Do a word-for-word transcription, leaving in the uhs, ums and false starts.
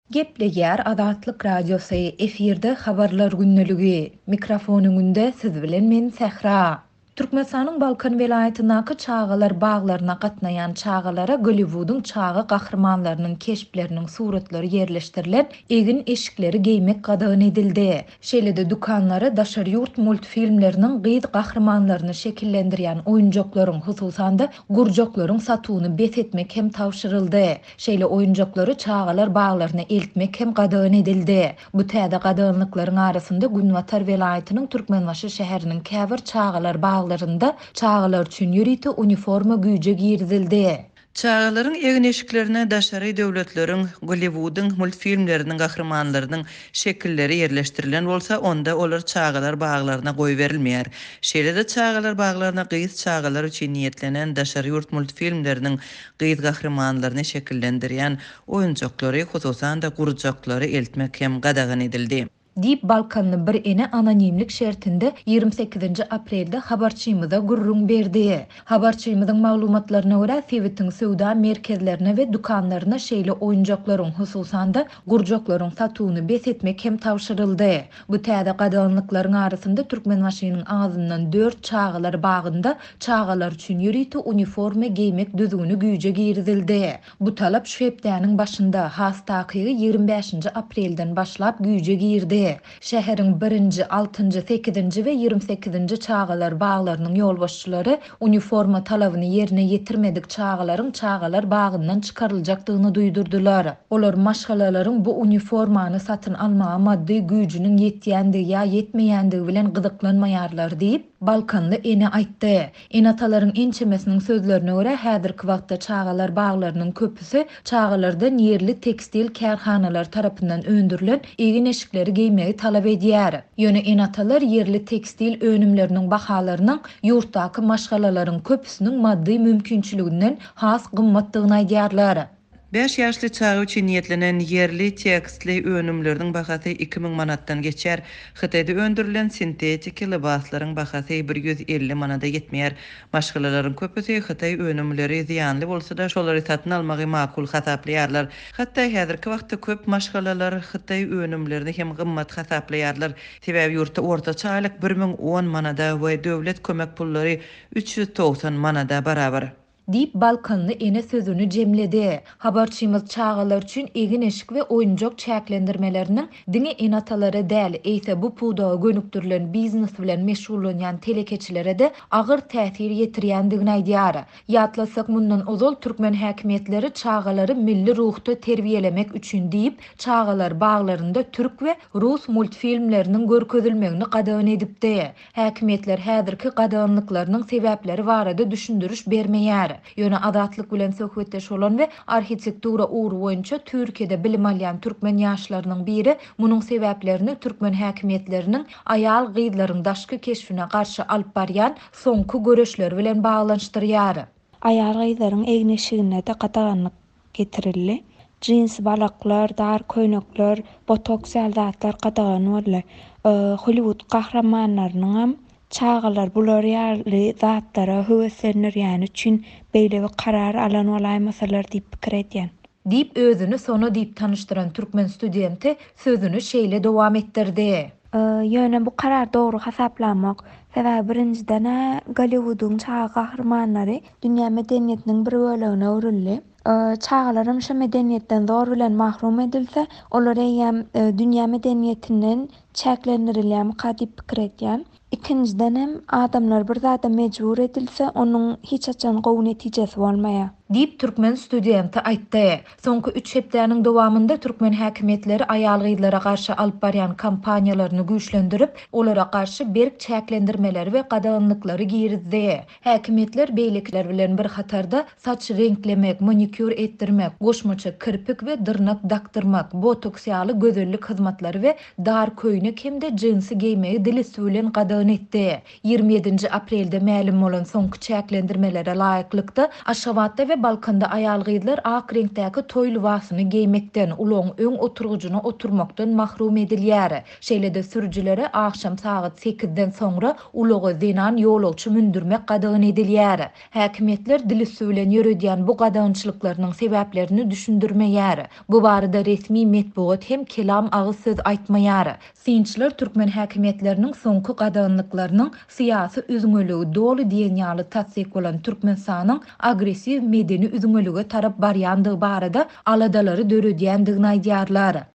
Gepleger Azatlyk Radiosu efirde habarlar günneligi. Mikrofonuňda siz bilen men Sehra. Türkmenistanyň Balkan welaýatynyňky çağalar baglaryna gatnaýan çağalara Gollywood'un çağı gahrmanlarynyň keşpleriniň suratları yerleşdirilen egin eşikleri geýmek gadagyn edildi. Şeýle-de dukanlary Daşar ýurt multfilmleriniň gyýt gahrmanlaryny şekillendirýän oýunjaklaryň, hususan da gurjaklaryň satywyny besetmek hem tawşyryldy. Şeýle oýunjaklary çağalar baglaryna eltmek hem gadagyn edildi. Bu täze gadagynlyklaryň arasynda Günwatar welaýatynyň Türkmenbaşy şäheriniň käbir çağalar baglaryna çağalar üçin ýüriti uniforma güýje girdildi. Çağalaryň egin eşiklerine daşary döwletleriň Gollywood'un multfilmleriniň gahrmanlarynyň şekilleri yerleşdirilen bolsa, onda olar çağalar baglaryna goý berilmeýär. Şeýle-de çağalar baglaryna gyýyt çağalar üçin niýetlenen Daşary ýurt multfilmleriniň gyýyt gahrmanlaryny şekillendirýän oýunjaklary, hususan da gurjaklary eltmek hem gadagyn edildi. Dip Balkanly bir ene anonimlik şertinde ýygrimi sekizinji aprelde habarçymyza gurrun berdi. Habarçymyzyň maglumatlaryna görä, Sewitiň söwda merkezlerine we dukanlaryna şeýle oýunjaklaryň, hususan da gurjaklaryň satywyny besetmek hem tawşyryldy. Bu täze gadagynlyklaryň arasynda Türkmenbaşynyň agzyndan dört çağalar bagynda çağalar üçin ýüriti uniforma geýmek düzgüni güýje girdildi. Bu talap şu hepdäniň başynda has takygy ýygrimi beşinji aprelden başlap güýje girdi. Şäheriň birinji, altynjy, sekizinji we ýygrimi sekizinji çağalar baglarynyň ýolbaşçylary uniforma talabyny ýerine ýetirmedik çağalaryň çağalar bagyndan çykaryljakdygyny duýdurdylar. Olar maşgalalaryň bu uniformany satyn almaga maddi güýjüniň ýetýändigi ýa ýetmeýändigi bilen gyzyklanmaýarlar diýip Balkanly ene aýtdy. Enatalaryň ençemesiniň sözlerine görä, häzirki wagtda çağalar baglarynyň köpüsi çağalardan ýerli tekstil kärhanalar tarapyndan öndürilen egin eşikleri geýmegi talap edýär. Ýöne enatalar ýerli tekstil önümleriniň bahalarynyň ýurtdaky maşgalalaryň köpüsiniň maddi mümkinçiliginden has gymmatdygyny aýdýarlar. beş ýaşly çağı üçin niýetlenen yerli tekstli önümleriniň bahasy iki ming manatdan geçer. Hytaýda öndürilen sintetik libaslaryň bahasy bir yüz elli manata ýetmeýär. Maşgalalaryň köpüsi Hytaý önümleri ziýanly bolsa-da şolary satyn almagy makul hasaplaýarlar. Hatda häzirki wagtda köp maşgalalar Hytaý önümlerini hem gymmat hasaplaýarlar. Sebäbi ýurtda ortaçalyk bir ming on manada we döwlet kömek pullary üç yüz togsan manada barabar. Dip Balkanly ene sözünü jemledi. Habarçymyz çağalar üçin egin eşik we oýunjak çäklendirmeleriniň diňe enatalary däl, eýse bu puda gönüktirilen biznes bilen meşgullanýan telekeçilere de agyr täsir ýetirýändigini aýdýar. Ýatlasak mundan ozal türkmen häkimetleri çağalary milli ruhda terbiýelemek üçin diýip çağalar baglarynda türk we rus multfilmleriniň görkezilmegini gadagyn edipdi. Häkimetler häzirki gadagynlyklarynyň sebäpleri barada düşündürüş bermeýär. Ýöne Azatlyk bilen söhbetdeş bolan we arhitektura uğru boýunça Türkiýede bilim alýan türkmen ýaşlarynyň biri munyň sebäplerini türkmen häkimetleriniň aýal gyzlaryň daşky keşfine garşy alyp barýan soňky göreşleri bilen baglanşdyrýar. Aýal gyzlaryň egin eşigine de gataganlyk getirildi. Jeans balaklar, dar köýnekler, botoks zatlar gatagan bolýar. Hollywood gahrmanlarynyň hem çağalar bular ýaly zatlara höweslenýän üçin beýle bir karar alan bolaýmasalar diýip pikir edýän. Dip özünü sonu diýip tanıştıran türkmen studenti sözünü şeýle dowam etdirdi. Ýöne bu karar dogry hasaplanmak, sebäbi birinjiden Gollywood'un çağa gahrmanlary dünýä medeniýetiniň bir bölegine öwrildi. Çağalarym şu medeniýetden zor bilen mahrum edilse, olar eýem dünýä medeniýetinden çäklendirilýän diýip pikir edýän. İkinciden hem adamlar bir zada mecbur edilse, onun hiç açan gowy netijesi bolmaýar. Dip türkmen studenti aýtdy. Soňky üç hepdäniň dowamında türkmen häkimetleri aýal gyzlara garşy alyp barýan kampaniýalaryny güýçlendirip, olara garşy berk çäklendirmeleri we gadagynlyklary girizdi. Häkimetler beýlekler bilen bir hatarda saç renklemek, manikür etdirmek, goşmaça kirpik we dyrnak daktyrmak, botoks ýaly gözellik hyzmatlary we dar köýnek hemde jinsy giýmegi dili süýlen gadagyn etdi. ýygrimi ýedinji aprelde ma'lum bolan soňky çäklendirmelere laýyklykda Aşgabatda we Balkanda aýal gyzlar ak reňktäki toý libasyny giýmekden, ulang öň oturgujyna oturmakdan mahrum edilýär. Şeýle-de sürüjilere akşam saat sekizden soňra ulugy zenan ýolagçy mündürmek gadagyn edilýär. Häkimetler dili söýlen ýörediýän bu gadagynçylyklarynyň sebäplerini düşündirmeýär. Bu barada resmi medeniýet hem kelam agyz söz aýtmaýar. Synçylar türkmen häkimetleriniň soňky gadagynlyklarynyň syýasy üzüňeligi dolu diýen ýaly tatsik bolan Türkmenistanyň agressiw medeni üzüňelige tarap barýandygy barada aladalary döredýändigini aýdýarlar.